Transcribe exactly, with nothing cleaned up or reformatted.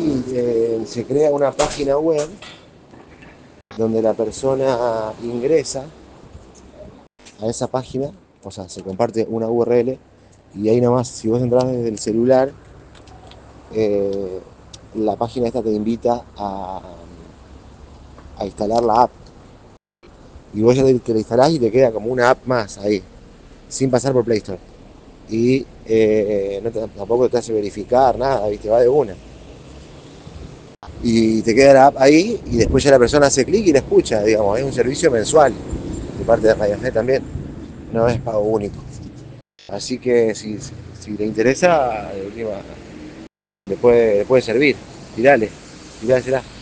ahí eh, se crea una página web donde la persona ingresa a esa página, o sea, se comparte una U R L y ahí nomás, si vos entras desde el celular, eh, la página esta te invita a, a instalar la app. Y vos ya te, te la instalás y te queda como una app más ahí, sin pasar por Play Store. Y eh, no te, tampoco te hace verificar nada, ¿viste? Va de una. Y te queda la app ahí y después ya la persona hace clic y la escucha, digamos, es un servicio mensual de parte de Radiohead también, no es pago único. Así que si, si te interesa, de última, le puede, le puede servir, tirale, tirásela.